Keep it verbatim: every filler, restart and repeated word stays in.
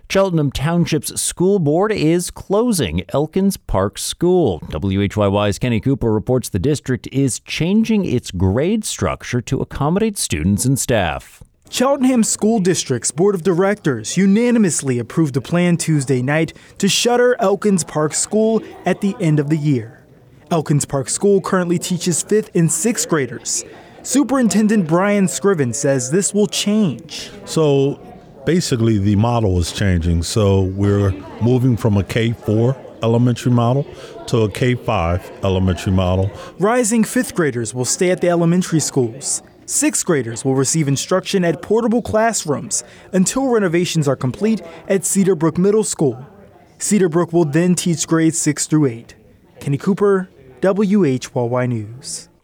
Cheltenham Township's school board is closing Elkins Park School. W H Y Y's Kenny Cooper reports the district is changing its grade structure to accommodate students and staff. Cheltenham School District's Board of Directors unanimously approved a plan Tuesday night to shutter Elkins Park School at the end of the year. Elkins Park School currently teaches fifth and sixth graders. Superintendent Brian Scriven says this will change. So basically the model is changing. So we're moving from a K four elementary model to a K five elementary model. Rising fifth graders will stay at the elementary schools. Sixth graders will receive instruction at portable classrooms until renovations are complete at Cedar Brook Middle School. Cedar Brook will then teach grades six through eight. Kenny Cooper, W H Y Y News.